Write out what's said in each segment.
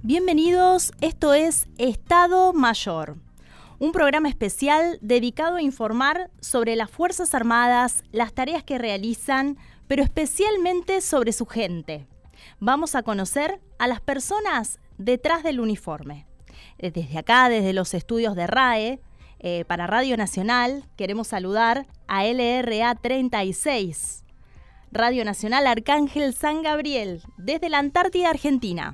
Bienvenidos, esto es Estado Mayor, un programa especial dedicado a informar sobre las Fuerzas Armadas, las tareas que realizan, pero especialmente sobre su gente. Vamos a conocer a las personas detrás del uniforme. Desde acá, desde los estudios de RAE, para Radio Nacional, queremos saludar a LRA 36, Radio Nacional Arcángel San Gabriel, desde la Antártida Argentina.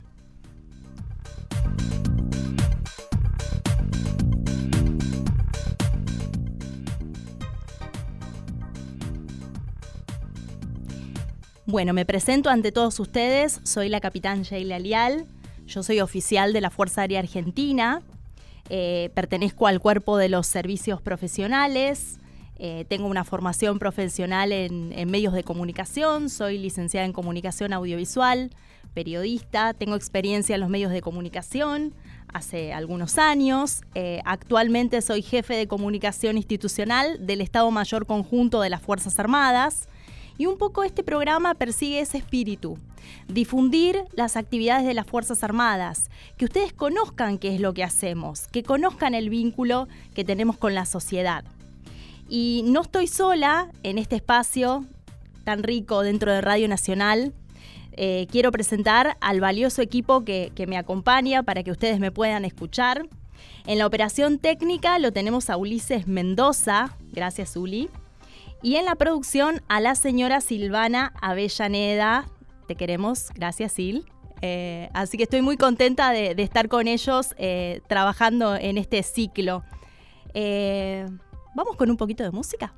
Bueno, me presento ante todos ustedes, soy la capitán Sheila Lial, yo soy oficial de la Fuerza Aérea Argentina, pertenezco al cuerpo de los servicios profesionales, tengo una formación profesional en medios de comunicación, soy licenciada en comunicación audiovisual, periodista, tengo experiencia en los medios de comunicación hace algunos años, actualmente soy jefe de comunicación institucional del Estado Mayor Conjunto de las Fuerzas Armadas. Y un poco este programa persigue ese espíritu, difundir las actividades de las Fuerzas Armadas, que ustedes conozcan qué es lo que hacemos, que conozcan el vínculo que tenemos con la sociedad. Y no estoy sola en este espacio tan rico dentro de Radio Nacional. Quiero presentar al valioso equipo que me acompaña para que ustedes me puedan escuchar. En la operación técnica lo tenemos a Ulises Mendoza, gracias Uli. Y en la producción a la señora Silvana Avellaneda. Te queremos, gracias Sil. Así que estoy muy contenta de estar con ellos trabajando en este ciclo. ¿Vamos con un poquito de música?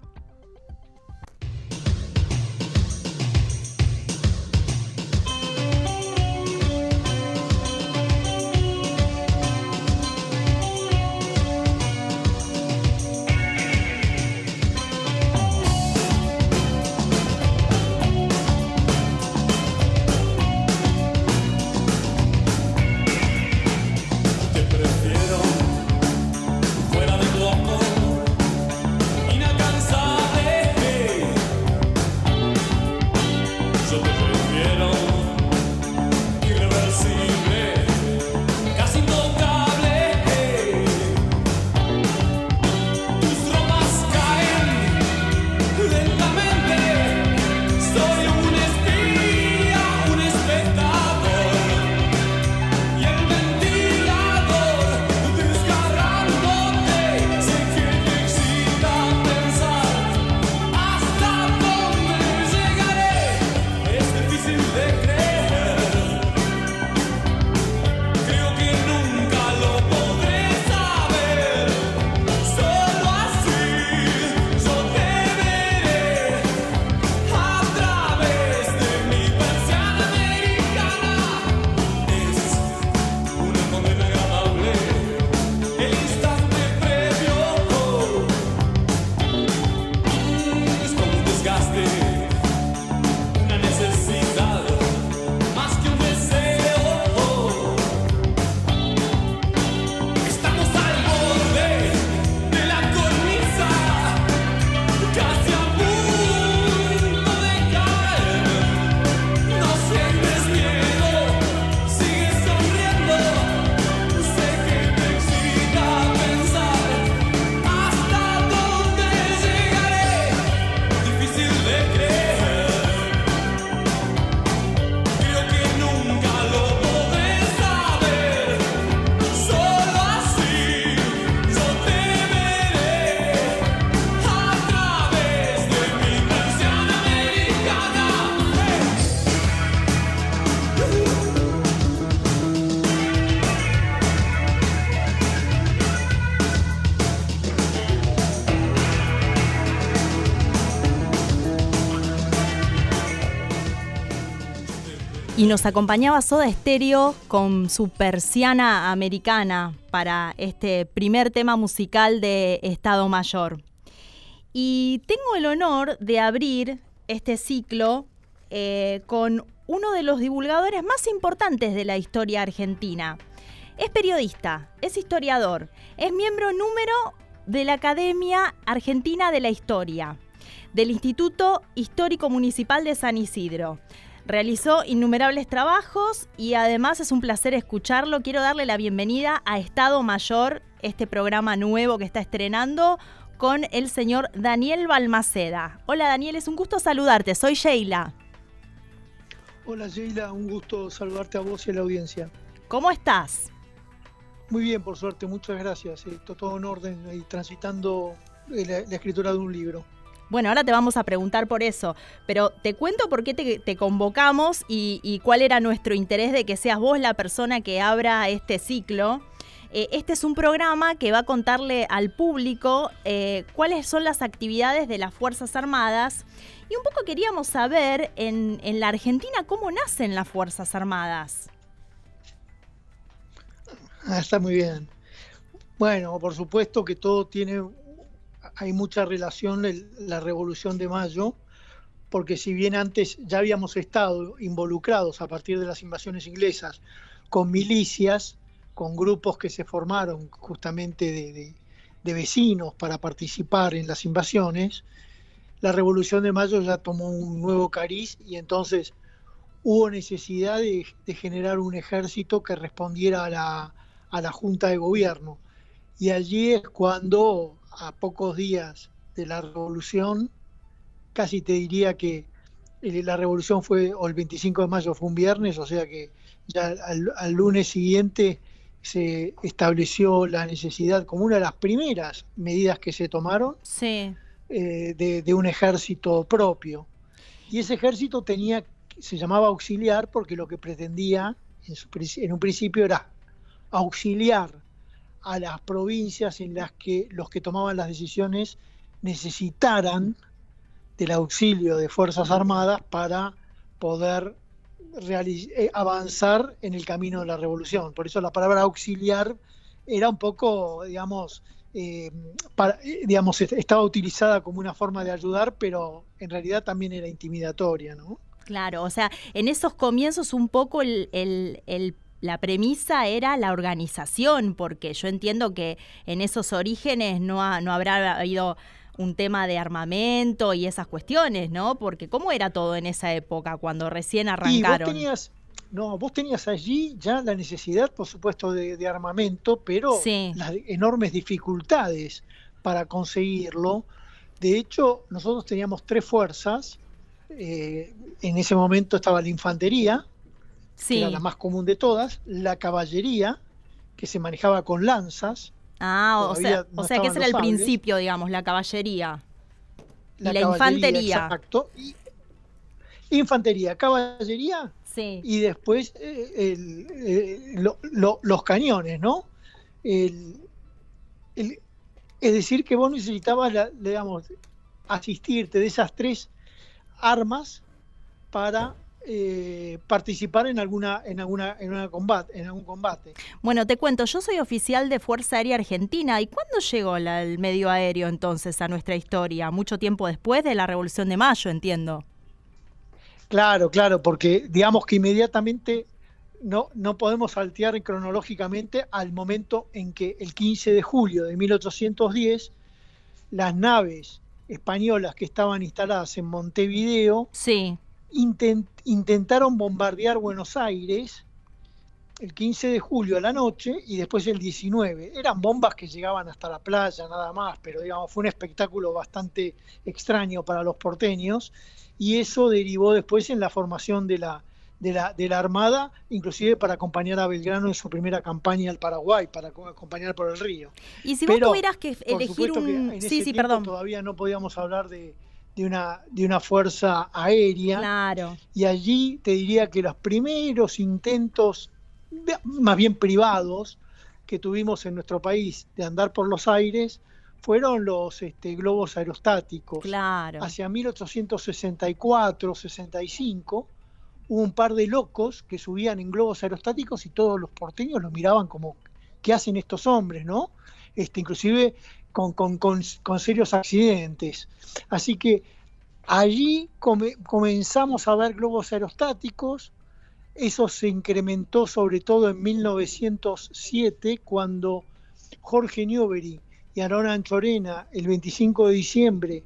Y nos acompañaba Soda Stereo con su Persiana Americana para este primer tema musical de Estado Mayor. Y tengo el honor de abrir este ciclo con uno de los divulgadores más importantes de la historia argentina. Es periodista, es historiador, es miembro número de la Academia Argentina de la Historia, del Instituto Histórico Municipal de San Isidro, Realizó innumerables trabajos y además es un placer escucharlo. Quiero darle la bienvenida a Estado Mayor, este programa nuevo que está estrenando, con el señor Daniel Balmaceda. Hola Daniel, es un gusto saludarte, soy Sheila. Hola Sheila, un gusto saludarte a vos y a la audiencia. ¿Cómo estás? Muy bien, por suerte, muchas gracias. Todo en orden y transitando la escritura de un libro. Bueno, ahora te vamos a preguntar por eso, pero te cuento por qué te convocamos y cuál era nuestro interés de que seas vos la persona que abra este ciclo. Este es un programa que va a contarle al público cuáles son las actividades de las Fuerzas Armadas y un poco queríamos saber en la Argentina cómo nacen las Fuerzas Armadas. Está muy bien. Bueno, por supuesto que hay mucha relación la Revolución de Mayo, porque si bien antes ya habíamos estado involucrados a partir de las invasiones inglesas con milicias, con grupos que se formaron justamente de vecinos para participar en las invasiones, la Revolución de Mayo ya tomó un nuevo cariz y entonces hubo necesidad de generar un ejército que respondiera a la Junta de Gobierno. Y allí es cuando, a pocos días de la Revolución, casi te diría que la Revolución el 25 de mayo fue un viernes, o sea que ya al lunes siguiente se estableció la necesidad, como una de las primeras medidas que se tomaron, sí, de un ejército propio. Y ese ejército se llamaba auxiliar porque lo que pretendía en un principio era auxiliar a las provincias en las que los que tomaban las decisiones necesitaran del auxilio de Fuerzas Armadas para poder avanzar en el camino de la revolución. Por eso la palabra auxiliar era un poco, estaba utilizada como una forma de ayudar, pero en realidad también era intimidatoria, ¿no? Claro, o sea, en esos comienzos un poco la premisa era la organización, porque yo entiendo que en esos orígenes no habrá habido un tema de armamento y esas cuestiones, ¿no? Porque ¿cómo era todo en esa época cuando recién arrancaron? Y vos tenías allí ya la necesidad, por supuesto, de armamento, pero sí, las enormes dificultades para conseguirlo. De hecho, nosotros teníamos 3 fuerzas. En ese momento estaba la infantería, sí, que era la más común de todas, la caballería, que se manejaba con lanzas. o sea que ese era el principio, digamos, la caballería. Y la infantería. Exacto. Infantería, caballería, sí, y después los cañones, ¿no? Es decir, que vos necesitabas, asistirte de esas 3 armas para participar en algún combate. Bueno, te cuento, yo soy oficial de Fuerza Aérea Argentina. ¿Y cuándo llegó el medio aéreo entonces a nuestra historia? Mucho tiempo después de la Revolución de Mayo, entiendo. Claro, porque digamos que inmediatamente no podemos saltear cronológicamente al momento en que el 15 de julio de 1810 las naves españolas que estaban instaladas en Montevideo sí, intentaron bombardear Buenos Aires el 15 de julio a la noche y después el 19. Eran bombas que llegaban hasta la playa nada más, pero fue un espectáculo bastante extraño para los porteños y eso derivó después en la formación de la Armada, inclusive para acompañar a Belgrano en su primera campaña al Paraguay, para acompañar por el río. Y si vos tuvieras que elegir que en ese tiempo todavía no podíamos hablar de una fuerza aérea. Claro. Y allí te diría que los primeros intentos, más bien privados, que tuvimos en nuestro país de andar por los aires fueron los globos aerostáticos. Claro. Hacia 1864, 65, hubo un par de locos que subían en globos aerostáticos y todos los porteños los miraban como, ¿qué hacen estos hombres, no? Inclusive con serios accidentes. Así que allí comenzamos a ver globos aerostáticos. Eso se incrementó sobre todo en 1907, cuando Jorge Newbery y Aarón Anchorena, el 25 de diciembre,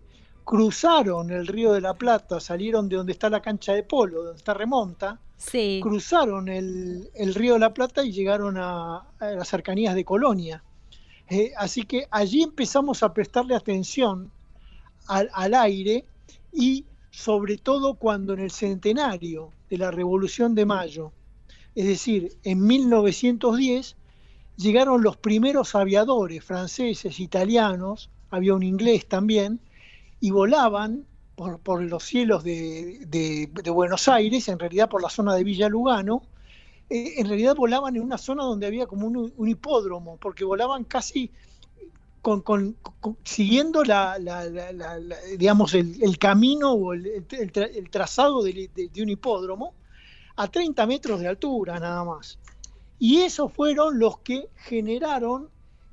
cruzaron el Río de la Plata, salieron de donde está la cancha de polo, donde está Remonta, Sí. cruzaron el Río de la Plata y llegaron a las cercanías de Colonia. Así que allí empezamos a prestarle atención al aire, y sobre todo cuando en el centenario de la Revolución de Mayo, es decir, en 1910, llegaron los primeros aviadores franceses, italianos, había un inglés también, y volaban por los cielos de Buenos Aires, en realidad por la zona de Villa Lugano. En realidad volaban en una zona donde había como un hipódromo, porque volaban casi siguiendo digamos, el camino o el trazado de un hipódromo a 30 metros de altura nada más. Y esos fueron los que generaron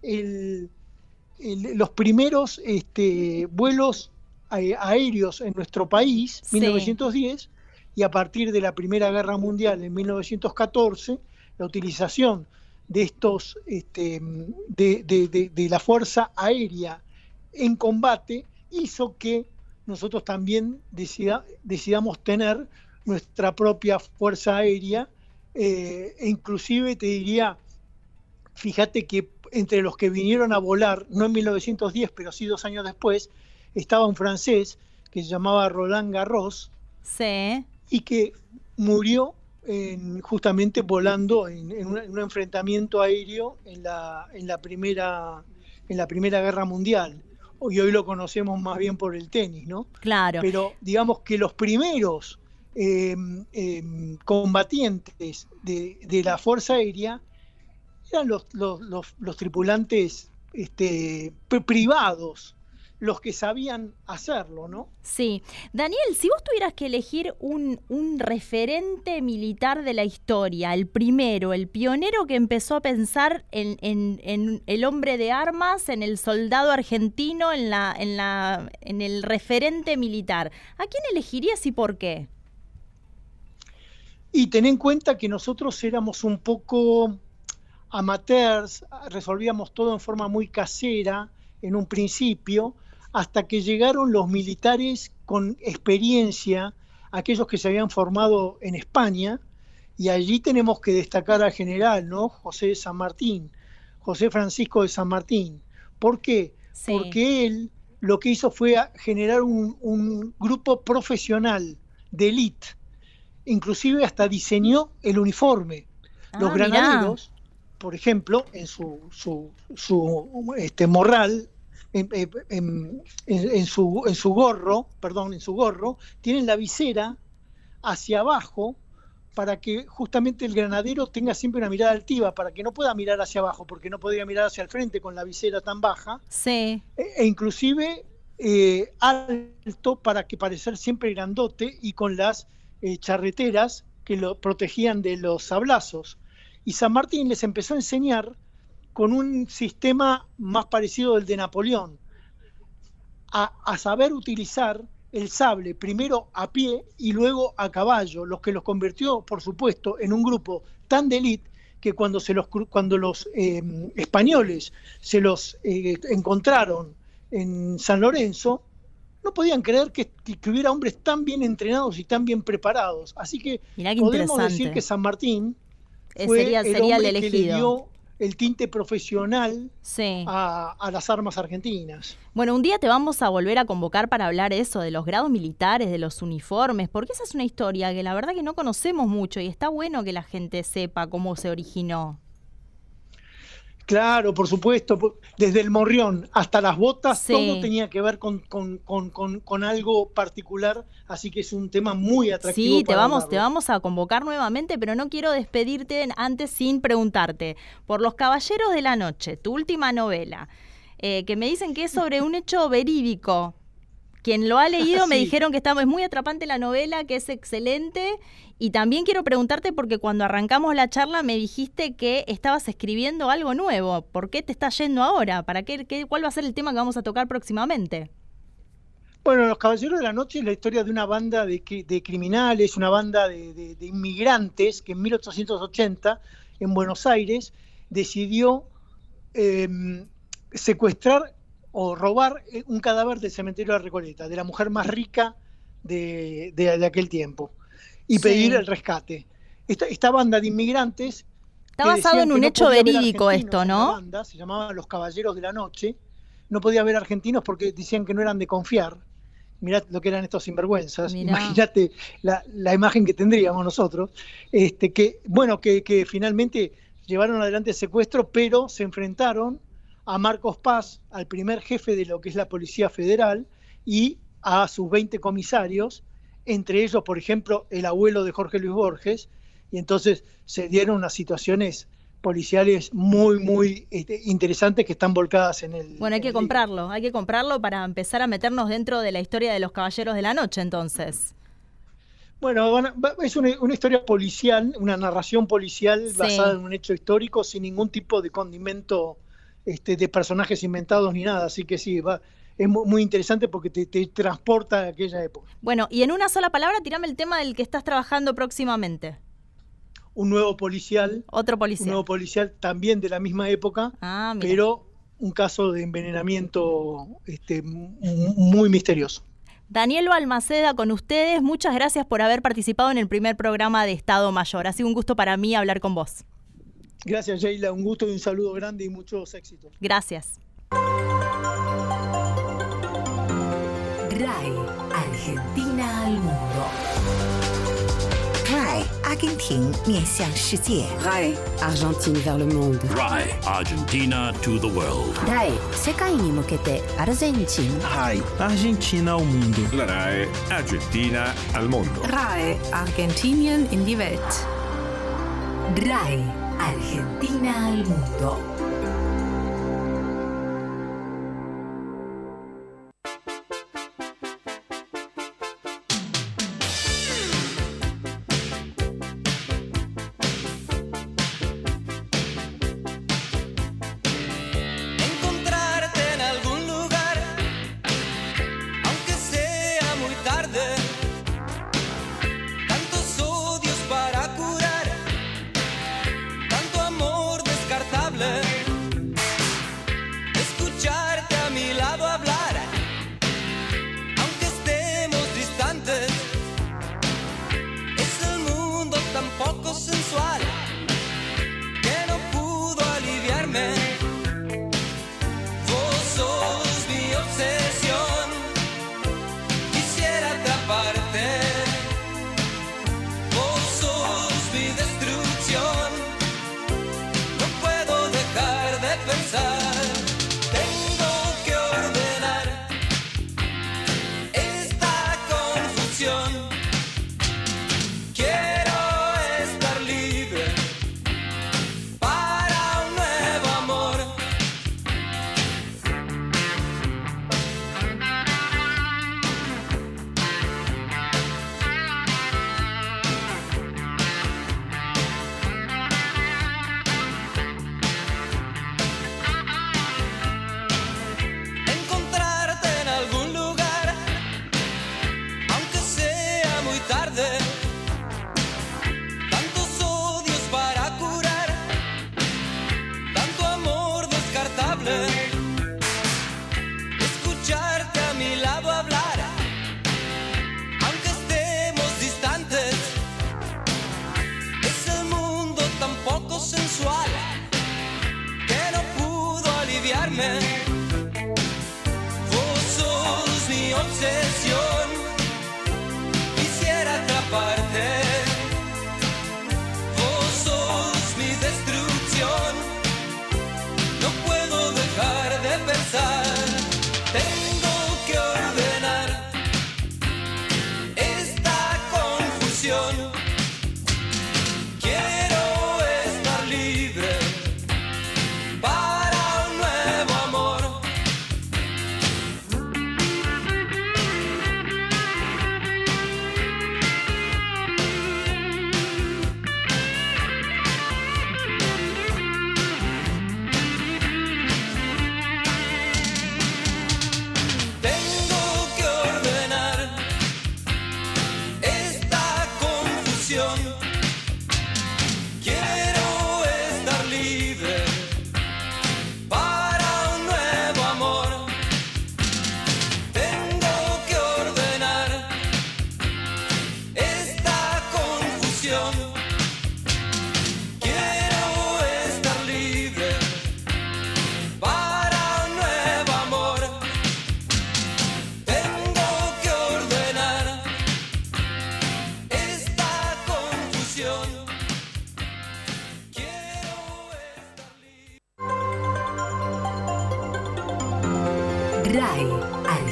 los primeros vuelos aéreos en nuestro país, Sí. 1910, y a partir de la Primera Guerra Mundial en 1914, la utilización de estos de la Fuerza Aérea en combate hizo que nosotros también decidamos tener nuestra propia Fuerza Aérea, e inclusive te diría, fíjate que entre los que vinieron a volar, no en 1910, pero sí 2 años después, estaba un francés que se llamaba Roland Garros, Sí. y que murió justamente volando en un enfrentamiento aéreo en la primera Guerra Mundial. Y hoy lo conocemos más bien por el tenis, ¿no? Claro. Pero digamos que los primeros combatientes de la Fuerza Aérea eran los tripulantes privados, los que sabían hacerlo, ¿no? Sí. Daniel, si vos tuvieras que elegir un referente militar de la historia, el primero, el pionero que empezó a pensar en el hombre de armas, en el soldado argentino, en el referente militar, ¿a quién elegirías y por qué? Y ten en cuenta que nosotros éramos un poco amateurs, resolvíamos todo en forma muy casera en un principio, hasta que llegaron los militares con experiencia, aquellos que se habían formado en España, y allí tenemos que destacar al general, ¿no? José de San Martín, José Francisco de San Martín. ¿Por qué? Sí. Porque él lo que hizo fue generar un grupo profesional de élite, inclusive hasta diseñó el uniforme. Los granaderos, mirá, por ejemplo, en su morral, en su gorro, tienen la visera hacia abajo para que justamente el granadero tenga siempre una mirada altiva, para que no pueda mirar hacia abajo, porque no podría mirar hacia el frente con la visera tan baja. Sí. E inclusive alto para que parecer siempre grandote, y con las charreteras que lo protegían de los sablazos. Y San Martín les empezó a enseñar con un sistema más parecido al de Napoleón, a saber utilizar el sable, primero a pie y luego a caballo, lo que los convirtió, por supuesto, en un grupo tan de élite que cuando los españoles se los encontraron en San Lorenzo, no podían creer que hubiera hombres tan bien entrenados y tan bien preparados. Así que podemos decir que San Martín sería el hombre que le dio el tinte profesional, sí, a las armas argentinas. Bueno, un día te vamos a volver a convocar para hablar eso, de los grados militares, de los uniformes, porque esa es una historia que la verdad que no conocemos mucho y está bueno que la gente sepa cómo se originó. Claro, por supuesto, desde el morrión hasta las botas, sí, todo tenía que ver con algo particular, así que es un tema muy atractivo. Sí, te vamos a convocar nuevamente, pero no quiero despedirte antes sin preguntarte por Los Caballeros de la Noche, tu última novela, que me dicen que es sobre un hecho verídico. Quien lo ha leído sí, me dijeron que es muy atrapante la novela, que es excelente. Y también quiero preguntarte, porque cuando arrancamos la charla me dijiste que estabas escribiendo algo nuevo. ¿Por qué te estás yendo ahora? ¿Cuál va a ser el tema que vamos a tocar próximamente? Bueno, Los Caballeros de la Noche es la historia de una banda de criminales, una banda de inmigrantes que en 1880, en Buenos Aires, decidió secuestrar o robar un cadáver del cementerio de Recoleta, de la mujer más rica de aquel tiempo, y pedir el rescate. Esta banda de inmigrantes... Está basado en un hecho verídico esto, ¿no? La banda se llamaba Los Caballeros de la Noche. No podía haber argentinos porque decían que no eran de confiar. Mirá lo que eran estos sinvergüenzas. Imagínate la imagen que tendríamos nosotros. Que finalmente llevaron adelante el secuestro, pero se enfrentaron a Marcos Paz, al primer jefe de lo que es la Policía Federal, y a sus 20 comisarios, entre ellos, por ejemplo, el abuelo de Jorge Luis Borges, y entonces se dieron unas situaciones policiales muy, muy interesantes que están volcadas en el... Bueno, hay que comprarlo para empezar a meternos dentro de la historia de los Caballeros de la Noche, entonces. Bueno, es una historia policial, una narración policial basada en un hecho histórico, sin ningún tipo de condimento de personajes inventados ni nada, así que sí, es muy interesante porque te transporta a aquella época. Bueno, y en una sola palabra, tirame el tema del que estás trabajando próximamente. Un nuevo policial. Otro policial. Un nuevo policial también de la misma época, pero un caso de envenenamiento muy misterioso. Daniel Balmaceda con ustedes, muchas gracias por haber participado en el primer programa de Estado Mayor. Ha sido un gusto para mí hablar con vos. Gracias, Sheila, un gusto y un saludo grande y muchos éxitos. Gracias. RAI, Argentina al mundo. RAI, Argentina 面向世界. RAI, Argentine vers le monde. RAI, Argentina to the world. RAI, 世界に向けてアルゼンチン. RAI, Argentina al mundo. La RAI, Argentina al mundo. RAI, Argentinien in die Welt. RAI, Argentina al mundo.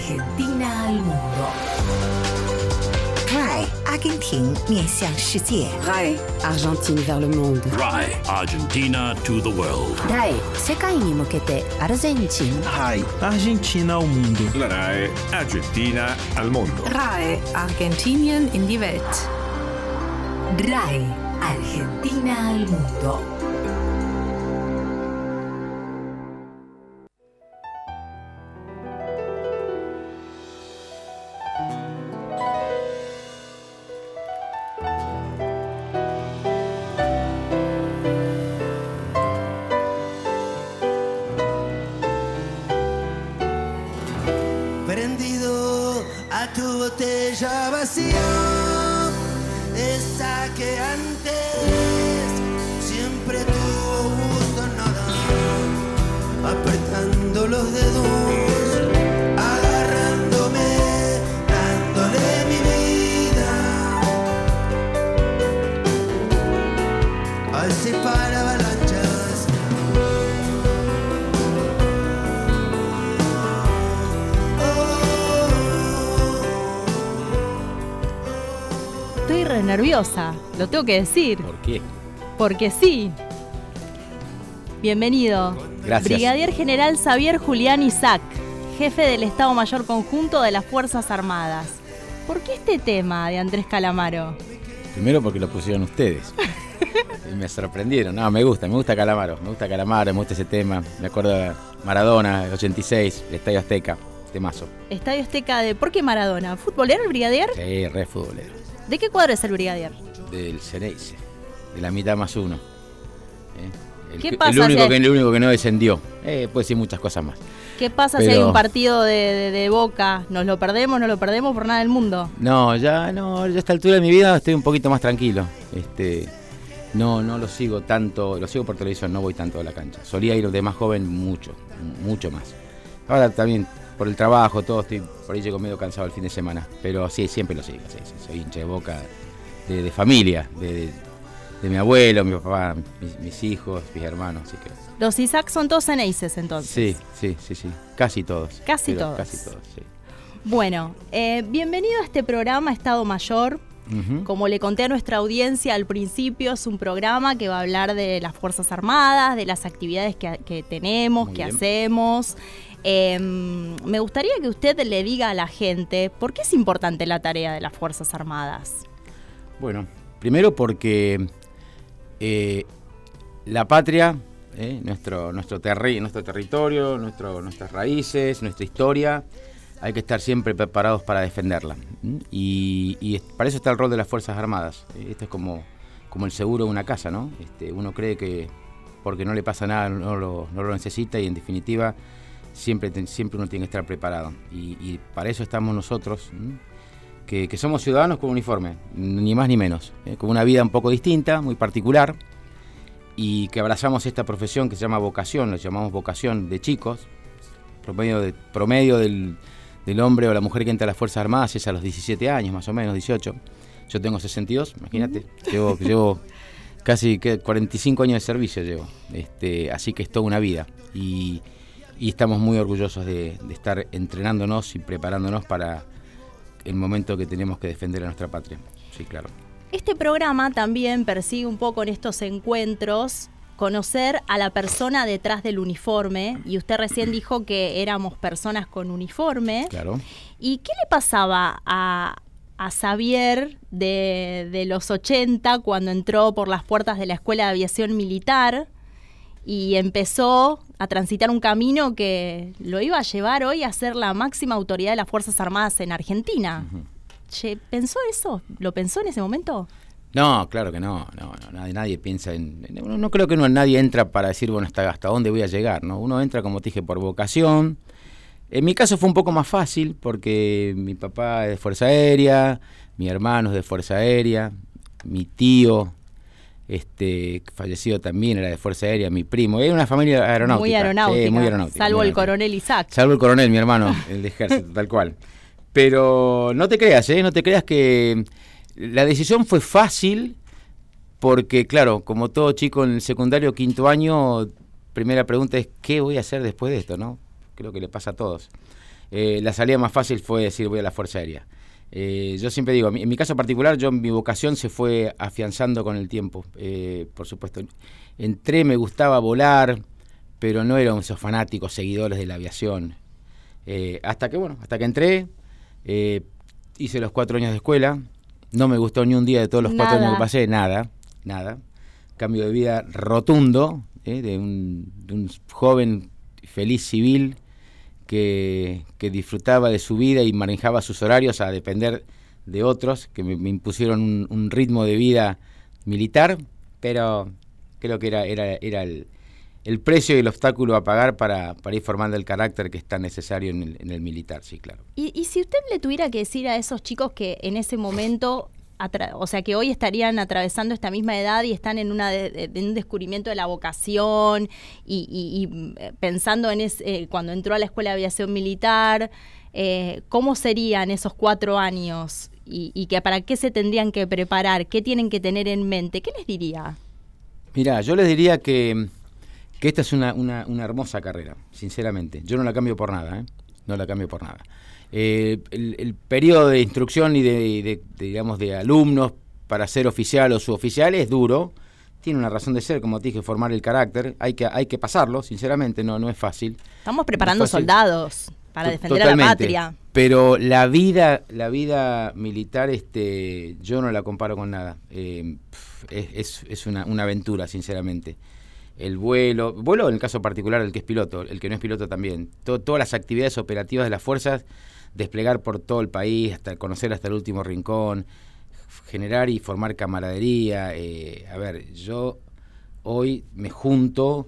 Argentina al mundo. RAI Argentina 面向世界。 RAI Argentine vers le monde. RAI Argentina to the world. RAI 世界に向けてアルゼンチン RAI Argentina al mundo. La RAI Argentina al mondo. RAI Argentinien in die Welt. RAI Argentina al mundo. Prendido a tu botella vacía, esa que antes siempre tuvo gusto a nada, apretando los dedos, agarrándome, dándole mi vida al separar avalanchas. Estoy re nerviosa, lo tengo que decir. ¿Por qué? Porque sí. Bienvenido. Gracias. Brigadier General Xavier Julián Isaac, jefe del Estado Mayor Conjunto de las Fuerzas Armadas. ¿Por qué este tema de Andrés Calamaro? Primero porque lo pusieron ustedes. Y me sorprendieron. No, me gusta Calamaro. Me gusta ese tema. Me acuerdo de Maradona, 86, el Estadio Azteca, temazo. Estadio Azteca de... ¿Por qué Maradona? ¿Futbolero el Brigadier? Sí, re futbolero. ¿De qué cuadro es el Brigadier? Del Ceneice, de la mitad más uno. ¿Qué pasa el único que no descendió. Puede decir muchas cosas más. ¿Qué pasa si hay un partido de Boca? ¿Nos lo perdemos por nada del mundo? No, ya a esta altura de mi vida estoy un poquito más tranquilo. No lo sigo tanto, lo sigo por televisión, no voy tanto a la cancha. Solía ir de más joven mucho más. Ahora también por el trabajo, por ahí llego medio cansado el fin de semana. Pero sí, siempre lo sigo, sí, soy hincha de Boca, de familia, de mi abuelo, mi papá, mis hijos, mis hermanos, así que... Los Isaac son todos Ceneices, entonces. Sí, casi todos. Casi todos, sí. Bueno, bienvenido a este programa Estado Mayor. Uh-huh. Como le conté a nuestra audiencia al principio, es un programa que va a hablar de las Fuerzas Armadas, de las actividades que tenemos, que hacemos. Me gustaría que usted le diga a la gente por qué es importante la tarea de las Fuerzas Armadas. Bueno, primero porque la patria, nuestro territorio, nuestras raíces, nuestra historia, hay que estar siempre preparados para defenderla. Y para eso está el rol de las Fuerzas Armadas. Esto es como el seguro de una casa, ¿no? Uno cree que porque no le pasa nada no lo necesita, y en definitiva siempre uno tiene que estar preparado. Y para eso estamos nosotros, que somos ciudadanos con uniforme, ni más ni menos, con una vida un poco distinta, muy particular, y que abrazamos esta profesión que se llama vocación, lo llamamos vocación de chicos. Promedio del hombre o la mujer que entra a las Fuerzas Armadas es a los 17 años, más o menos, 18. Yo tengo 62, imagínate, llevo casi 45 años de servicio llevo, así que es toda una vida. Y estamos muy orgullosos de estar entrenándonos y preparándonos para el momento que tenemos que defender a nuestra patria. Sí, claro. Este programa también persigue un poco en estos encuentros conocer a la persona detrás del uniforme, y usted recién dijo que éramos personas con uniforme. Claro. ¿Y qué le pasaba a Xavier de los 80 cuando entró por las puertas de la Escuela de Aviación Militar y empezó a transitar un camino que lo iba a llevar hoy a ser la máxima autoridad de las Fuerzas Armadas en Argentina? Uh-huh. ¿Pensó eso? ¿Lo pensó en ese momento? No, claro que no, nadie piensa no creo que nadie entra para decir, bueno, hasta dónde voy a llegar, ¿no? Uno entra, como te dije, por vocación. En mi caso fue un poco más fácil porque mi papá es de Fuerza Aérea, mi hermano es de Fuerza Aérea, mi tío, fallecido también, era de Fuerza Aérea, mi primo, era una familia aeronáutica. Muy aeronáutica, sí, muy aeronáutica. Salvo el coronel Isaac. Salvo el coronel, mi hermano, el de ejército, tal cual. Pero no te creas que la decisión fue fácil, porque claro, como todo chico en el secundario, quinto año, primera pregunta es ¿qué voy a hacer después de esto?, ¿no? Creo que le pasa a todos. la salida más fácil fue decir voy a la Fuerza Aérea. Yo siempre digo, en mi caso particular, mi vocación se fue afianzando con el tiempo, por supuesto. Entré, me gustaba volar, pero no eran esos fanáticos seguidores de la aviación. Hasta que entré, hice los 4 años de escuela, no me gustó ni un día de todos los 4 años que pasé, nada. Cambio de vida rotundo, de un joven feliz civil que disfrutaba de su vida y manejaba sus horarios a depender de otros, que me impusieron un ritmo de vida militar, pero creo que era el precio y el obstáculo a pagar para ir formando el carácter que es tan necesario en el militar, sí, claro. Y si usted le tuviera que decir a esos chicos que en ese momento, o sea, que hoy estarían atravesando esta misma edad y están en un descubrimiento de la vocación y pensando en cuando entró a la Escuela de Aviación Militar, ¿cómo serían esos 4 años? Y que para qué se tendrían que preparar, qué tienen que tener en mente, ¿qué les diría? Mirá, yo les diría que esta es una hermosa carrera, sinceramente. Yo no la cambio por nada, no la cambio por nada. El periodo de instrucción y de alumnos para ser oficial o suboficial es duro, tiene una razón de ser, como te dije, formar el carácter, hay que pasarlo, sinceramente, no es fácil. Estamos preparando soldados para defender a la patria. Pero la vida militar, yo no la comparo con nada. Es una aventura, sinceramente. El vuelo en el caso particular el que es piloto, el que no es piloto también. Todas las actividades operativas de las fuerzas, desplegar por todo el país, conocer hasta el último rincón, generar y formar camaradería. Yo hoy me junto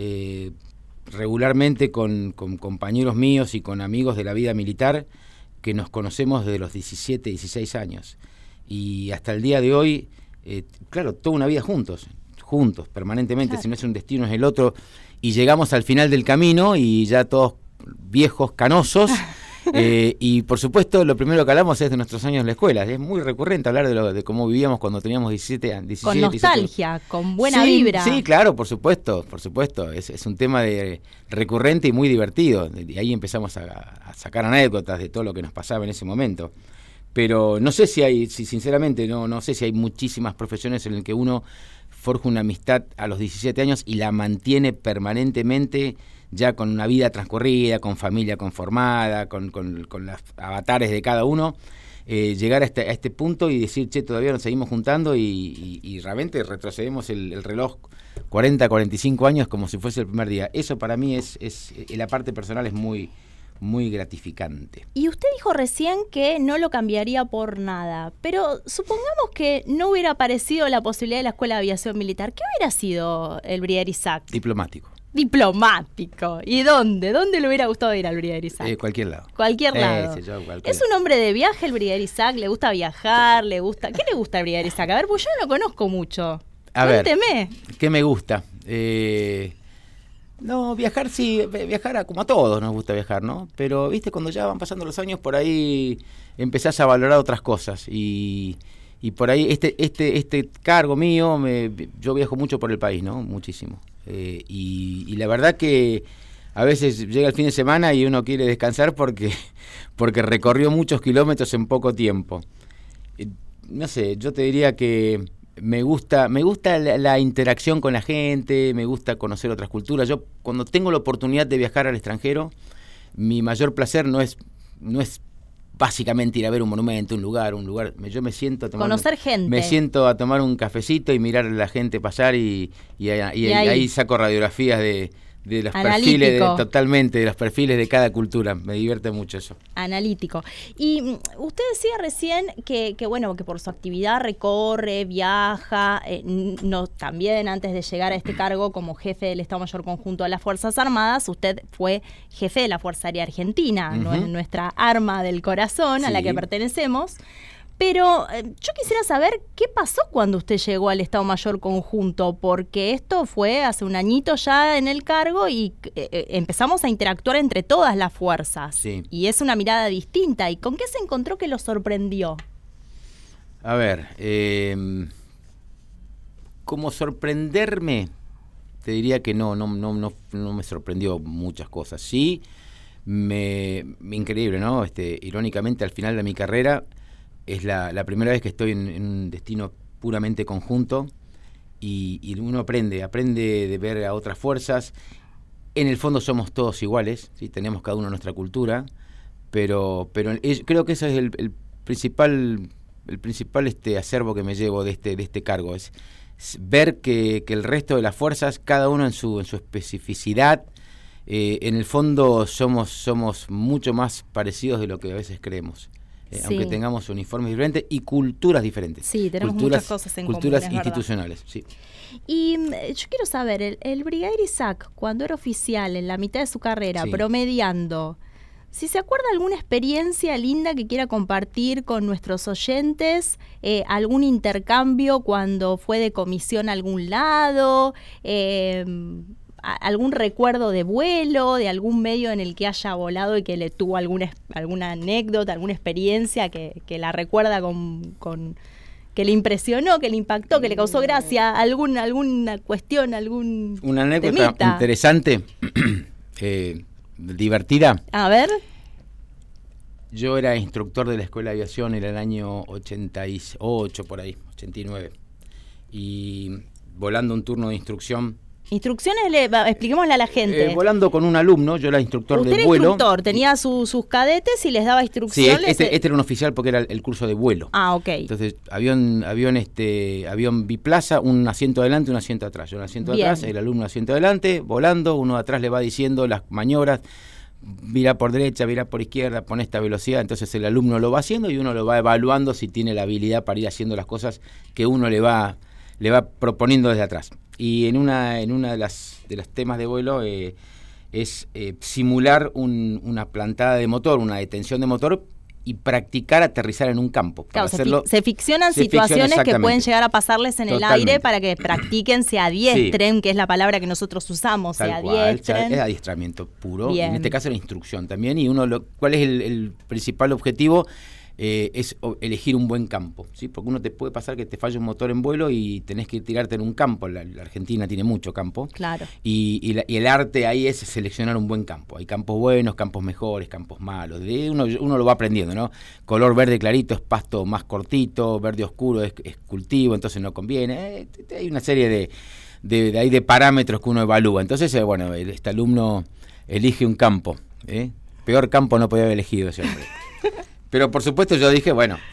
regularmente con compañeros míos y con amigos de la vida militar que nos conocemos desde los 17, 16 años. Y hasta el día de hoy, claro, toda una vida juntos, permanentemente, claro. Si no es un destino es el otro, y llegamos al final del camino y ya todos viejos, canosos, y por supuesto lo primero que hablamos es de nuestros años en la escuela. Es muy recurrente hablar de cómo vivíamos cuando teníamos 17 años. Con nostalgia, 17. Con buena vibra. Sí, claro, por supuesto, es un tema recurrente y muy divertido, y ahí empezamos a sacar anécdotas de todo lo que nos pasaba en ese momento. Pero no sé sinceramente, no sé si hay muchísimas profesiones en las que uno forja una amistad a los 17 años y la mantiene permanentemente, ya con una vida transcurrida, con familia conformada, con los avatares de cada uno, llegar a este punto y decir, todavía nos seguimos juntando y realmente retrocedemos el reloj 40, 45 años como si fuese el primer día. Eso para mí es la parte personal es muy gratificante. Y usted dijo recién que no lo cambiaría por nada, pero supongamos que no hubiera aparecido la posibilidad de la Escuela de Aviación Militar. ¿Qué hubiera sido el Brigadier Isaac? Diplomático. ¿Y dónde? ¿Dónde le hubiera gustado ir al Brigadier Isaac? Cualquier lado. Cualquier lado. ¿Es un hombre de viaje el Brigadier Isaac? ¿Le gusta viajar? ¿Qué le gusta al Brigadier Isaac? A ver, pues yo no lo conozco mucho. Cuénteme. ¿Qué me gusta? No, viajar sí, viajar como a todos nos gusta viajar, ¿no? Pero, viste, cuando ya van pasando los años, por ahí empezás a valorar otras cosas y por ahí este cargo mío, yo viajo mucho por el país, ¿no? Muchísimo. Y la verdad que a veces llega el fin de semana y uno quiere descansar porque recorrió muchos kilómetros en poco tiempo. No sé, yo te diría que me gusta la interacción con la gente, me gusta conocer otras culturas. Yo cuando tengo la oportunidad de viajar al extranjero, mi mayor placer no es básicamente ir a ver un monumento, un lugar. Yo me siento a tomar conocer gente. Me siento a tomar un cafecito y mirar a la gente pasar y ahí saco radiografías de los perfiles, totalmente, de los perfiles de cada cultura. Me divierte mucho eso. Analítico. Y usted decía recién que por su actividad recorre, viaja, también antes de llegar a este cargo como jefe del Estado Mayor Conjunto de las Fuerzas Armadas, usted fue jefe de la Fuerza Aérea Argentina, no es nuestra arma del corazón a la que pertenecemos. Pero yo quisiera saber qué pasó cuando usted llegó al Estado Mayor Conjunto, porque esto fue hace un añito ya en el cargo y empezamos a interactuar entre todas las fuerzas. Sí. Y es una mirada distinta. ¿Y con qué se encontró que lo sorprendió? A ver, como sorprenderme, te diría que no me sorprendió muchas cosas. Sí, increíble, ¿no? Irónicamente, al final de mi carrera, es la primera vez que estoy en un destino puramente conjunto y uno aprende de ver a otras fuerzas. En el fondo somos todos iguales, ¿sí? Tenemos cada uno nuestra cultura, pero creo que ese es el principal acervo que me llevo de este cargo, es ver que el resto de las fuerzas, cada uno en su especificidad, en el fondo somos mucho más parecidos de lo que a veces creemos. Sí. Aunque tengamos uniformes diferentes y culturas diferentes. Sí, tenemos muchas cosas en común. Culturas institucionales, sí. Y yo quiero saber, el brigadier Isaac, cuando era oficial, en la mitad de su carrera, promediando, si se acuerda alguna experiencia linda que quiera compartir con nuestros oyentes, algún intercambio cuando fue de comisión a algún lado, algún recuerdo de vuelo, de algún medio en el que haya volado y que le tuvo alguna anécdota, alguna experiencia que la recuerda con que le impresionó, que le impactó, que le causó gracia, alguna cuestión, una anécdota temita interesante, divertida. A ver. Yo era instructor de la Escuela de Aviación en el año 88, por ahí, 89, y volando un turno de instrucción. Instrucciones, expliquémosle a la gente. Volando con un alumno, yo era instructor de vuelo. Usted era instructor, tenía sus cadetes y les daba instrucciones. Sí, este era un oficial porque era el curso de vuelo. Ah, ok. Entonces, avión biplaza, un asiento adelante, un asiento atrás. Yo un asiento atrás, el alumno un asiento adelante, volando, uno de atrás le va diciendo las maniobras, mira por derecha, mira por izquierda, pone esta velocidad. Entonces el alumno lo va haciendo y uno lo va evaluando si tiene la habilidad para ir haciendo las cosas que uno le va proponiendo desde atrás. Y en una de las temas de vuelo es simular una plantada de motor, una detención de motor y practicar aterrizar en un campo. Claro, se ficcionan situaciones que pueden llegar a pasarles en el aire para que practiquen, se adiestren, que es la palabra que nosotros usamos, se adiestren. Es adiestramiento puro, Bien. Y en este caso la instrucción también. Y ¿cuál es el principal objetivo? Es elegir un buen campo, ¿sí? Porque uno te puede pasar que te falle un motor en vuelo y tenés que tirarte en un campo. La Argentina tiene mucho campo. Claro. Y el arte ahí es seleccionar un buen campo. Hay campos buenos, campos mejores, campos malos. Uno lo va aprendiendo, ¿no? Color verde clarito es pasto más cortito, verde oscuro es cultivo, entonces no conviene. Hay una serie de parámetros que uno evalúa. Entonces, este alumno elige un campo. Peor campo no podía haber elegido ese hombre. Pero por supuesto yo dije,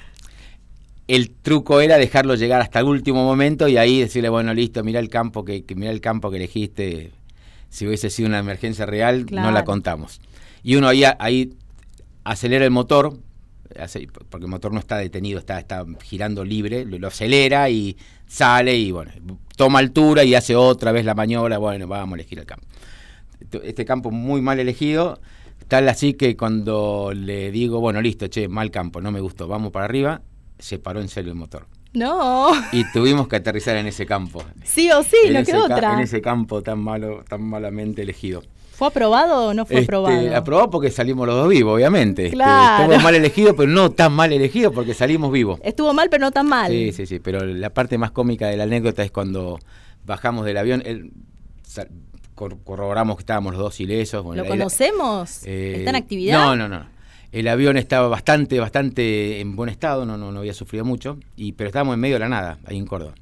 el truco era dejarlo llegar hasta el último momento y ahí decirle, listo, mirá el campo que elegiste, si hubiese sido una emergencia real, claro, no la contamos. Y uno ahí acelera el motor, porque el motor no está detenido, está girando libre, lo acelera y sale y toma altura y hace otra vez la maniobra, vamos a elegir el campo. Este campo muy mal elegido. Tal así que cuando le digo, listo, mal campo, no me gustó, vamos para arriba, se paró en serio el motor. No. Y tuvimos que aterrizar en ese campo. Sí o sí, no quedó otra. En ese campo tan malamente elegido. ¿Fue aprobado o no fue aprobado? Aprobado porque salimos los dos vivos, obviamente. Claro. Estuvo mal elegido, pero no tan mal elegido porque salimos vivos. Estuvo mal, pero no tan mal. Sí, pero la parte más cómica de la anécdota es cuando bajamos del avión, corroboramos que estábamos los dos ilesos. ¿Lo conocemos? ¿Está en actividad? No. El avión estaba bastante en buen estado, no había sufrido mucho, pero estábamos en medio de la nada, ahí en Córdoba.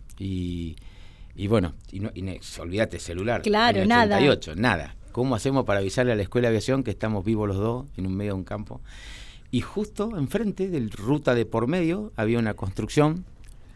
Olvídate, celular. Claro, año 88, nada. ¿Cómo hacemos para avisarle a la Escuela de Aviación que estamos vivos los dos en un medio de un campo? Y justo enfrente de ruta de por medio había una construcción,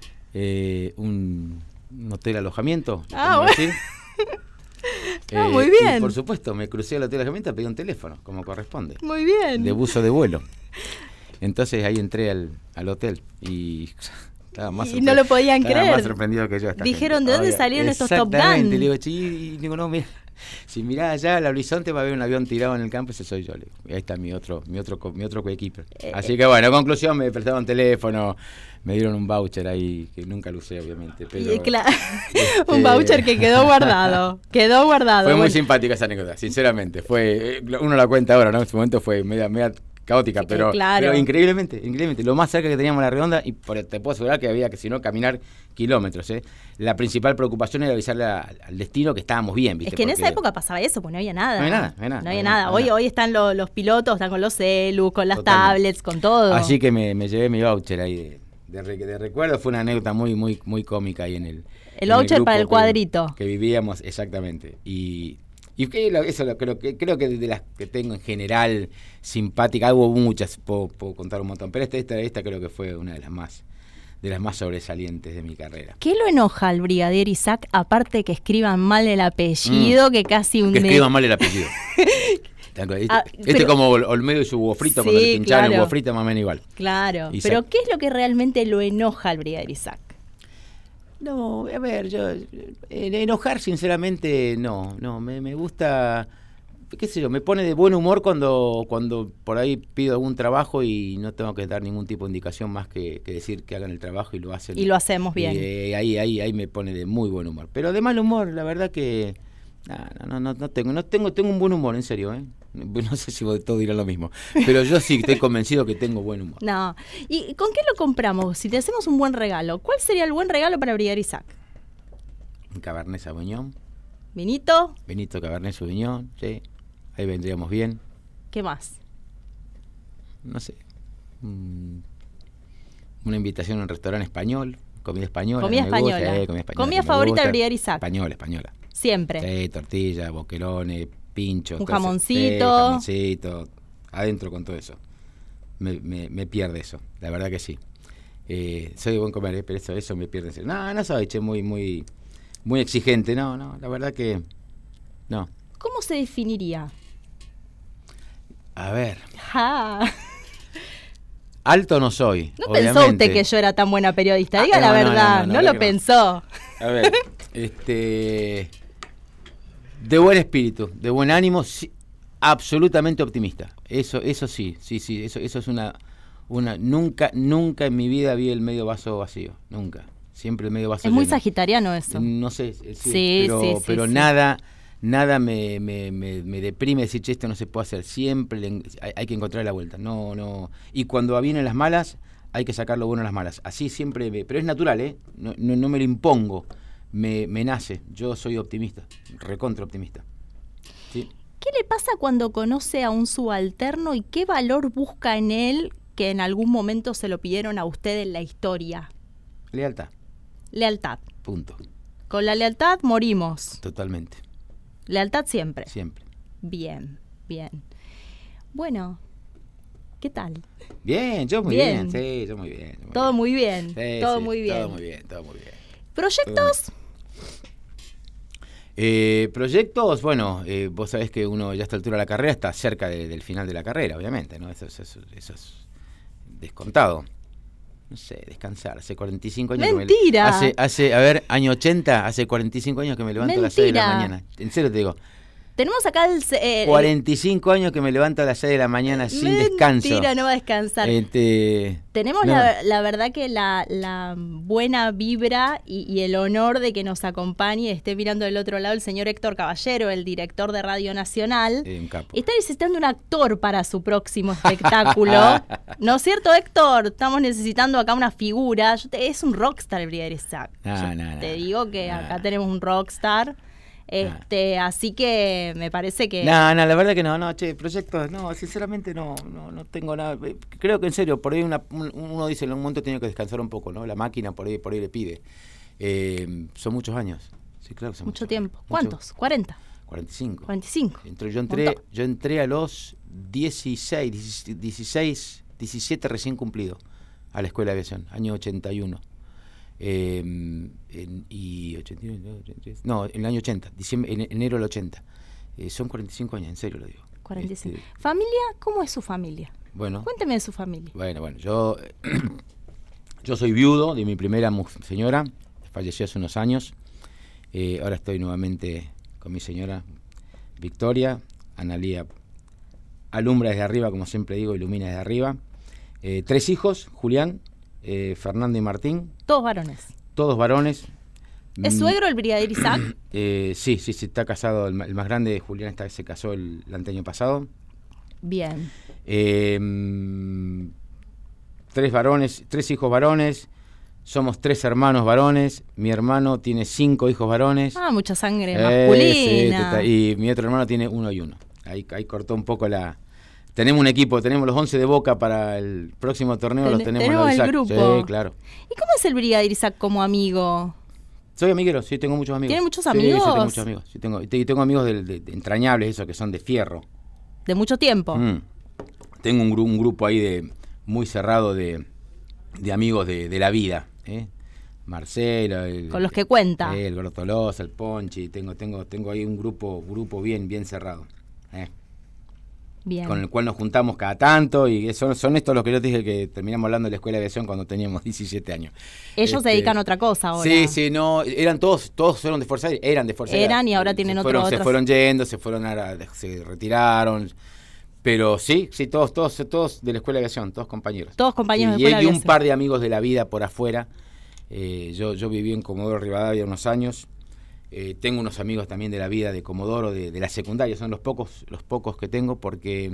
un hotel alojamiento. Decir. Muy bien. Y por supuesto, me crucé al hotel de alojamiento, pedí un teléfono, como corresponde. Muy bien. De buzo de vuelo. Entonces ahí entré al hotel y estaba más no lo podían creer. Más sorprendido que yo. Dijeron, ¿de dónde salieron estos Top Gun? Le digo, no, mira, si mirás allá al horizonte va a haber un avión tirado en el campo, ese soy yo. Y ahí está mi otro coequiper. Así que conclusión, me prestaron teléfono, me dieron un voucher ahí, que nunca lo usé obviamente. Pero, un voucher que quedó guardado. Fue muy simpática esa anécdota, sinceramente. Uno la cuenta ahora, ¿no? En su momento fue media caótica, pero increíblemente, lo más cerca que teníamos la redonda, y te puedo asegurar que había que, si no, caminar kilómetros. La principal preocupación era avisarle al destino que estábamos bien, ¿viste? Es que en esa época pasaba eso, pues no había nada. No había nada. Hoy están los pilotos, están con los celus, con las tablets, con todo. Así que me llevé mi voucher ahí de recuerdo. Fue una anécdota muy, muy, muy cómica ahí en el voucher para el cuadrito. Que vivíamos, exactamente. Y eso creo que de las que tengo en general simpáticas, hubo muchas, puedo contar un montón, pero esta creo que fue una de las más sobresalientes de mi carrera. ¿Qué lo enoja al brigadier Isaac, aparte que escriban mal el apellido, que casi un... Que escriban mal el apellido. Como Olmedo y su huevo frito, cuando le pincharon el huevo frito, más o menos igual. Claro, Isaac. pero ¿qué es lo que realmente lo enoja al brigadier Isaac? No, a ver, yo enojar sinceramente no, me gusta, qué sé yo, me pone de buen humor cuando por ahí pido algún trabajo y no tengo que dar ningún tipo de indicación más que decir que hagan el trabajo y lo hacen. Y lo hacemos bien. Ahí me pone de muy buen humor, pero de mal humor, la verdad que no tengo un buen humor, en serio, No sé si todos dirán lo mismo, pero yo sí estoy convencido que tengo buen humor. No. ¿Y con qué lo compramos? Si te hacemos un buen regalo, ¿cuál sería el buen regalo para brigadier Isaac? Un Cabernet Sauvignon. ¿Vinito? Vinito Cabernet Sauvignon, sí. Ahí vendríamos bien. ¿Qué más? No sé. Una invitación a un restaurante español, comida española. Comida española. ¿Comida favorita del brigadier Isaac? Española. Siempre. Sí, tortilla, boquerones, pinchos. Un jamoncito. Adentro con todo eso. Me pierde eso, la verdad que sí. Soy de buen comer, pero eso me pierde. No soy muy exigente, no, la verdad que no. ¿Cómo se definiría? A ver. Alto no soy. No obviamente. Pensó usted que yo era tan buena periodista, diga la verdad, no lo pensó. A ver, de buen espíritu, de buen ánimo, sí, absolutamente optimista. Eso sí, eso es una nunca en mi vida vi el medio vaso vacío, nunca. Siempre el medio vaso lleno. Es muy sagitariano eso. No sé, pero nada me deprime decir, che, esto no se puede hacer. Siempre hay que encontrar la vuelta. No. Y cuando vienen las malas, hay que sacar lo bueno de las malas. Así siempre, pero es natural, no me lo impongo. Me nace. Yo soy optimista, recontra optimista. ¿Sí? ¿Qué le pasa cuando conoce a un subalterno y qué valor busca en él que en algún momento se lo pidieron a usted en la historia? Lealtad. Punto. Con la lealtad morimos. Totalmente. Lealtad siempre. Siempre. Bien. Bueno, ¿qué tal? Bien, yo muy bien. Sí, yo muy bien. Todo muy bien. Sí, todo muy bien. Todo muy bien. ¿Proyectos? Proyectos, bueno, vos sabés que uno ya a esta altura de la carrera está cerca del final de la carrera, obviamente, ¿no? Eso es descontado. No sé, descansar. Hace 45 años ¡Mentira! Que hace año 80, hace 45 años que me levanto a las 6 de la mañana. En serio te digo. Tenemos acá 45 años que me levanto a las 6 de la mañana sin descanso. Mentira, no va a descansar. Tenemos la verdad que la buena vibra y el honor de que nos acompañe, esté mirando del otro lado el señor Héctor Caballero, el director de Radio Nacional. Un capo. Está necesitando un actor para su próximo espectáculo. ¿No es cierto, Héctor? Estamos necesitando acá una figura. Es un rockstar el brigadier Isaac. Te digo que acá tenemos un rockstar. Así que me parece que... No, la verdad que no, proyectos, sinceramente no tengo nada. Creo que en serio, por ahí uno dice en un momento tiene que descansar un poco, ¿no? La máquina por ahí le pide. Son muchos años. Sí, claro que son mucho tiempo. ¿Cuántos? 40. 45. 45. Yo entré a los 17 recién cumplido a la Escuela de Aviación, año 81. En el año 80, enero del 80. Son 45 años, en serio lo digo. 45. ¿Familia? ¿Cómo es su familia? Bueno. Cuénteme de su familia. Bueno, yo soy viudo de mi primera señora, falleció hace unos años. Ahora estoy nuevamente con mi señora Victoria. Analía alumbra desde arriba, como siempre digo, ilumina desde arriba. 3 hijos, Julián, Fernando y Martín. Todos varones. ¿Es suegro el brigadier Isaac? Sí, está casado. El más grande, Julián, se casó el año pasado. Bien. tres hijos varones, somos 3 hermanos varones, mi hermano tiene 5 hijos varones. Mucha sangre masculina. Sí, y mi otro hermano tiene 1 y 1. Ahí cortó un poco la... Tenemos un equipo, tenemos los 11 de Boca para el próximo torneo, los tenemos los Isaac. El grupo. Sí, claro. ¿Y cómo es el Brigadier Isaac como amigo? Soy amiguero, sí, tengo muchos amigos. ¿Tiene muchos amigos? Sí, tengo muchos amigos. Sí, tengo amigos de entrañables, esos que son de fierro. ¿De mucho tiempo? Tengo un grupo ahí muy cerrado de amigos de la vida. Marcelo, con los que cuenta. El Gortolosa, el Ponchi, tengo ahí un grupo bien cerrado. Bien. Con el cual nos juntamos cada tanto y son estos los que yo te dije que terminamos hablando de la escuela de aviación cuando teníamos 17 años. Ellos se dedican a otra cosa ahora. Sí, no, eran todos fueron de Fuerza Aérea, eran de Fuerza Aérea. Eran y ahora tienen otros. Se fueron yendo, se retiraron. Pero sí, todos de la escuela de aviación, todos compañeros. Todos compañeros de la escuela de aviación. Y un par de amigos de la vida por afuera. Yo viví en Comodoro Rivadavia unos años. Tengo unos amigos también de la vida de Comodoro, de la secundaria, son los pocos que tengo porque,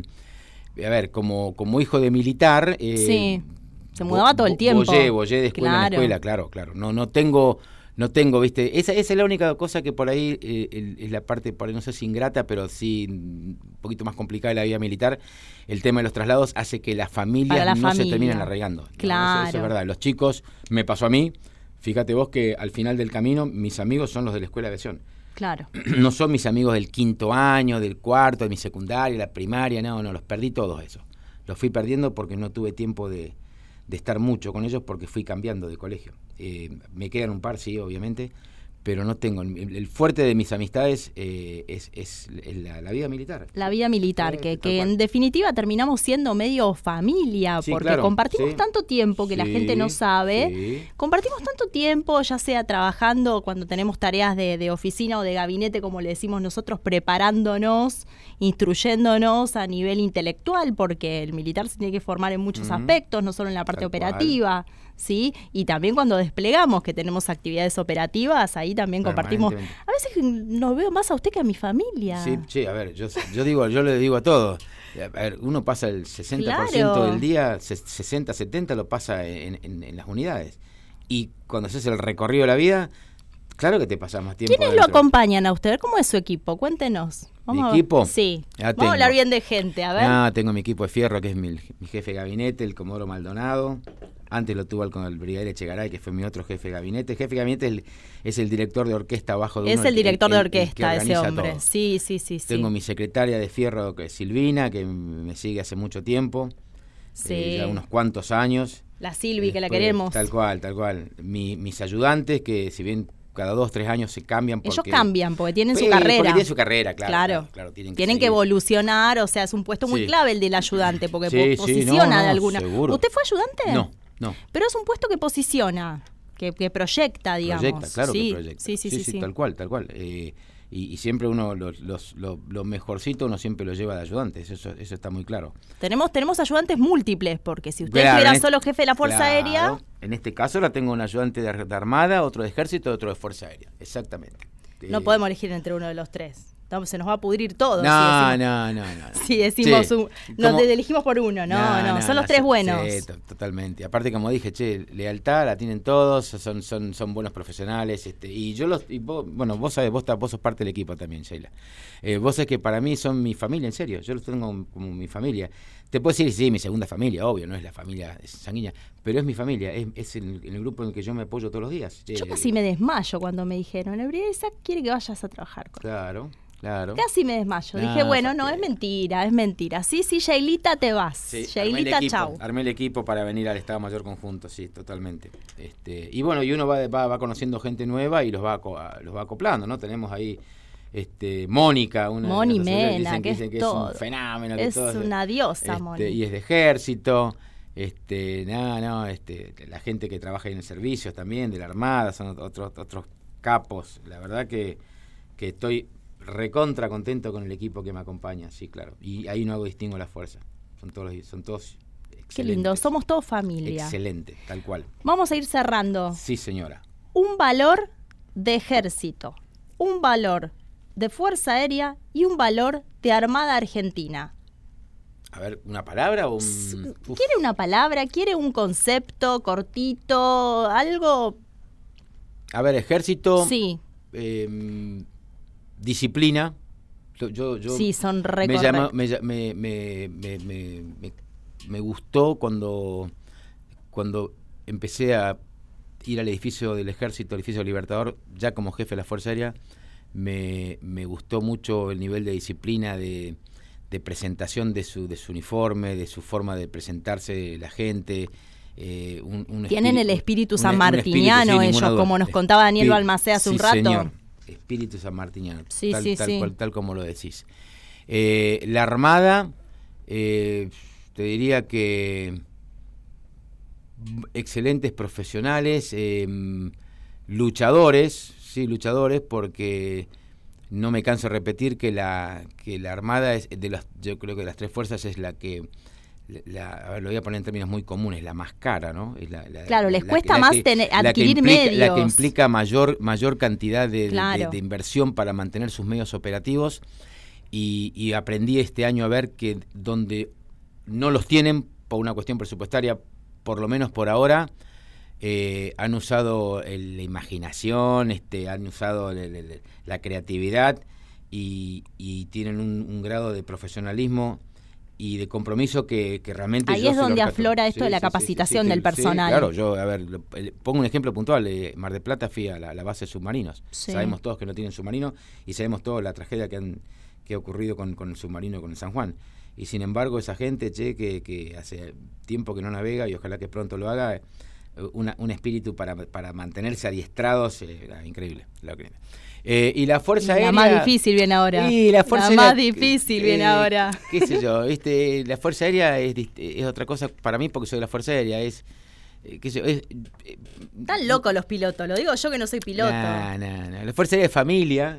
a ver, como hijo de militar... sí, se mudaba todo el tiempo. Bollé de escuela en escuela, claro. No tengo, viste, esa es la única cosa que por ahí es la parte, por ahí no sé si ingrata, pero sí un poquito más complicada de la vida militar. El tema de los traslados hace que las familias se terminan arraigando. Claro. ¿No? Eso es verdad. Los chicos, me pasó a mí. Fíjate vos que al final del camino mis amigos son los de la escuela de aviación. Claro. No son mis amigos del 5º año, del 4º, de mi secundaria, la primaria, no, los perdí todos esos. Los fui perdiendo porque no tuve tiempo de estar mucho con ellos porque fui cambiando de colegio. Me quedan un par, sí, obviamente, pero no tengo. El fuerte de mis amistades es la vida militar. La vida militar, que en definitiva terminamos siendo medio familia, sí, porque claro, compartimos tanto tiempo que la gente no sabe. Compartimos tanto tiempo, ya sea trabajando cuando tenemos tareas de oficina o de gabinete, como le decimos nosotros, preparándonos, instruyéndonos a nivel intelectual, porque el militar se tiene que formar en muchos aspectos, no solo en la parte operativa. ¿Sí? Y también cuando desplegamos, que tenemos actividades operativas, ahí también compartimos. A veces nos veo más a usted que a mi familia. Sí, a ver, yo le digo a todos. A ver, uno pasa el 60% del día, 60, 70 lo pasa en las unidades. Y cuando haces el recorrido de la vida, claro que te pasas más tiempo. ¿Quiénes lo acompañan a usted? ¿Cómo es su equipo? Cuéntenos. ¿Mi equipo? Sí. Vamos a hablar bien de gente, a ver. Tengo mi equipo de fierro, que es mi jefe de gabinete, el Comodoro Maldonado. Antes lo tuve con el Brigadier Echegaray, que fue mi otro jefe de gabinete. El jefe de gabinete es el director de orquesta abajo de uno. Es el director de orquesta, ese hombre. Todo. Sí. Tengo mi secretaria de fierro, que es Silvina, que me sigue hace mucho tiempo. Sí. Ya unos cuantos años. La Silvi, que la queremos. Tal cual. Mis ayudantes, que si bien cada 2-3 años se cambian. Ellos cambian porque tienen su carrera. Porque tienen su carrera, claro. Tienen que evolucionar, o sea, es un puesto muy clave el del ayudante, porque posiciona de alguna. Seguro. ¿Usted fue ayudante? No. Pero es un puesto que posiciona, que proyecta, digamos. Claro que proyecta. Sí, tal cual. Y siempre uno, lo mejorcito uno siempre lo lleva de ayudantes, eso está muy claro. Tenemos ayudantes múltiples, porque si usted fuera solo jefe de la Fuerza Aérea... En este caso la tengo un ayudante de Armada, otro de Ejército, otro de Fuerza Aérea, exactamente. No podemos elegir entre uno de los tres. Se nos va a pudrir todo. No. Si decimos nos elegimos por uno, no. Son los tres buenos. Sí, totalmente. Aparte, como dije, lealtad la tienen todos, son buenos profesionales. Y vos sabés, vos sos parte del equipo también, Sheila. Vos sabés que para mí son mi familia, en serio. Yo los tengo como mi familia. Te puedo decir, sí, mi segunda familia, obvio, no es la familia sanguínea, pero es mi familia, es en el grupo en el que yo me apoyo todos los días. Yo casi me desmayo cuando me dijeron, el Brigadier Isaac quiere que vayas a trabajar con él. Claro. Casi me desmayo. Dije, no, es mentira. Sí, Yailita, te vas. Sí, Yailita, chau. Armé el equipo para venir al Estado Mayor Conjunto, sí, totalmente. Y uno va conociendo gente nueva y los va acoplando, ¿no? Tenemos ahí Mónica, Moni Mena, que es un fenómeno. Es una diosa, Moni. Y es de Ejército. La gente que trabaja ahí en el servicio también, de la Armada, son otros capos. La verdad que estoy recontra contento con el equipo que me acompaña, sí, claro. Y ahí no hago distingo la fuerza. Son todos excelentes. Qué lindo, somos todos familia. Excelente, tal cual. Vamos a ir cerrando. Sí, señora. Un valor de Ejército, un valor de Fuerza Aérea y un valor de Armada Argentina. A ver, ¿una palabra o un...? ¿Quiere una palabra? ¿Quiere un concepto cortito? ¿Algo? A ver, ejército. Sí. Disciplina. Yo sí, son re me gustó cuando empecé a ir al edificio del Ejército, el edificio Libertador, ya como jefe de la Fuerza Aérea. Me gustó mucho el nivel de disciplina, de presentación de su uniforme, de su forma de presentarse la gente. Tienen el espíritu sanmartiniano ellos, como nos contaba Daniel Balmaceda hace un rato. Señor, espíritu sanmartiniano, tal como lo decís. La Armada, te diría que excelentes profesionales, luchadores, porque no me canso de repetir que la Armada es yo creo que de las tres fuerzas es la que a ver, lo voy a poner en términos muy comunes, la más cara, ¿no? Es claro, les cuesta más adquirir medios. La que implica mayor cantidad de inversión para mantener sus medios operativos, y aprendí este año a ver que donde no los tienen por una cuestión presupuestaria, por lo menos por ahora, han usado la imaginación, han usado la creatividad y tienen un grado de profesionalismo y de compromiso que realmente... Ahí es donde aflora esto de la capacitación del personal. Claro, yo, a ver, pongo un ejemplo puntual. Mar del Plata fui a la base de submarinos. Sí. Sabemos todos que no tienen submarino y sabemos toda la tragedia que ha ocurrido con el submarino, con el San Juan. Y sin embargo, esa gente, que hace tiempo que no navega y ojalá que pronto lo haga, un espíritu para mantenerse adiestrados, increíble. Y la Fuerza Aérea... La más difícil viene ahora. Viene ahora. Qué sé yo, la Fuerza Aérea es otra cosa para mí porque soy de la Fuerza Aérea, Tan locos los pilotos, lo digo yo que no soy piloto. No. La Fuerza Aérea es familia,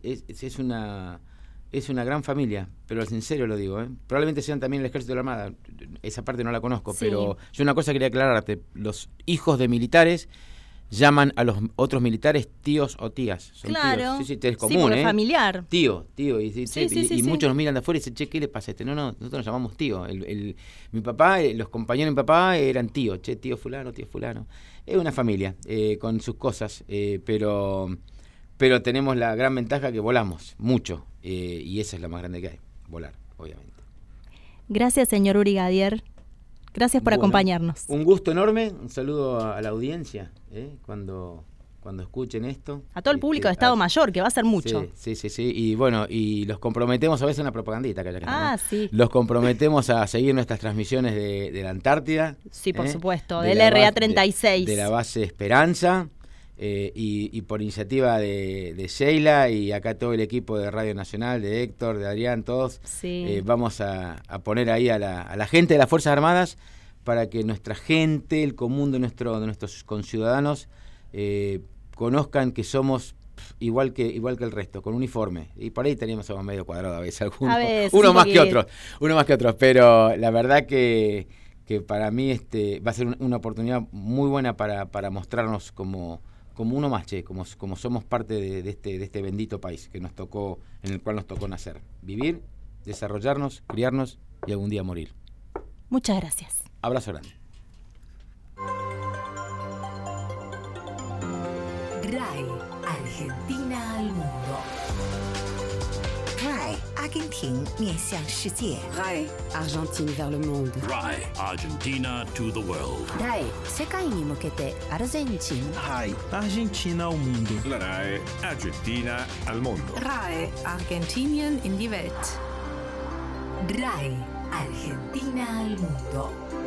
es una gran familia, pero en serio lo digo, ¿eh? Probablemente sean también el Ejército de la Armada, esa parte no la conozco, sí. Pero yo una cosa quería aclararte, los hijos de militares llaman a los otros militares tíos o tías. Son claro. Tíos. Sí, es común, familiar. Tío, y muchos nos miran de afuera y dicen, ¿qué le pasa a este? No, nosotros nos llamamos tío. Mi papá, los compañeros de mi papá eran tío, tío fulano. Es una familia, con sus cosas, pero tenemos la gran ventaja que volamos mucho, y esa es la más grande que hay, volar, obviamente. Gracias, señor brigadier. Gracias por acompañarnos. Un gusto enorme, un saludo a la audiencia, cuando escuchen esto. A todo el público de Estado Mayor, que va a ser mucho. Sí, y bueno, y los comprometemos, a veces una propagandita que ¿no? Sí. Los comprometemos a seguir nuestras transmisiones de la Antártida. Sí, por supuesto, del RA36. De la base Esperanza. Y por iniciativa de Sheila y acá todo el equipo de Radio Nacional, de Héctor, de Adrián, todos, vamos a poner ahí a la gente de las Fuerzas Armadas para que nuestra gente, el común de nuestros conciudadanos, conozcan que somos igual que el resto, con uniforme. Y por ahí teníamos medio cuadrado a veces algunos, uno más que otros, pero la verdad que para mí va a ser una oportunidad muy buena para mostrarnos como uno más, como somos parte de este bendito país en el cual nos tocó nacer, vivir, desarrollarnos, criarnos y algún día morir. Muchas gracias. Abrazo grande. RAI, Argentina al mundo. RAI, Argentina 面向世界。 RAI, Argentine vers le monde. RAI, Argentina to the world. RAI, 世界に向けてアルゼンチン。 RAI, Argentina al mundo. La RAI, Argentina al mundo. RAI, Argentinien in die Welt. RAI, Argentina al mundo.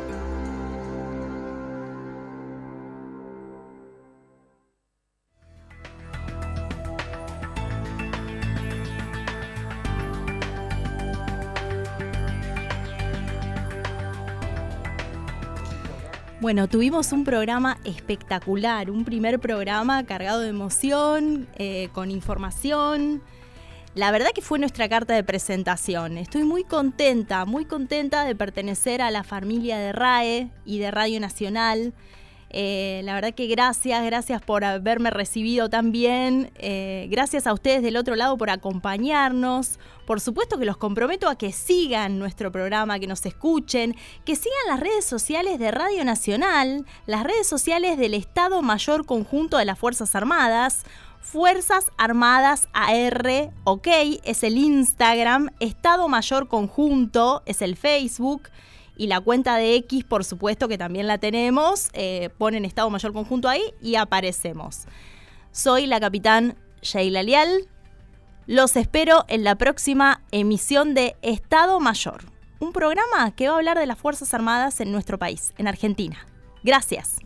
Bueno, tuvimos un programa espectacular, un primer programa cargado de emoción, con información. La verdad que fue nuestra carta de presentación. Estoy muy contenta de pertenecer a la familia de RAE y de Radio Nacional. La verdad que gracias por haberme recibido tan bien. Gracias a ustedes del otro lado por acompañarnos. Por supuesto que los comprometo a que sigan nuestro programa, que nos escuchen, que sigan las redes sociales de Radio Nacional, las redes sociales del Estado Mayor Conjunto de las Fuerzas Armadas. Fuerzas Armadas AR, ok, es el Instagram. Estado Mayor Conjunto es el Facebook. Y la cuenta de X, por supuesto, que también la tenemos. Ponen Estado Mayor Conjunto ahí y aparecemos. Soy la capitán Sheila Lial. Los espero en la próxima emisión de Estado Mayor. Un programa que va a hablar de las Fuerzas Armadas en nuestro país, en Argentina. Gracias.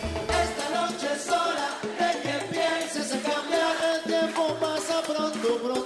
Pronto,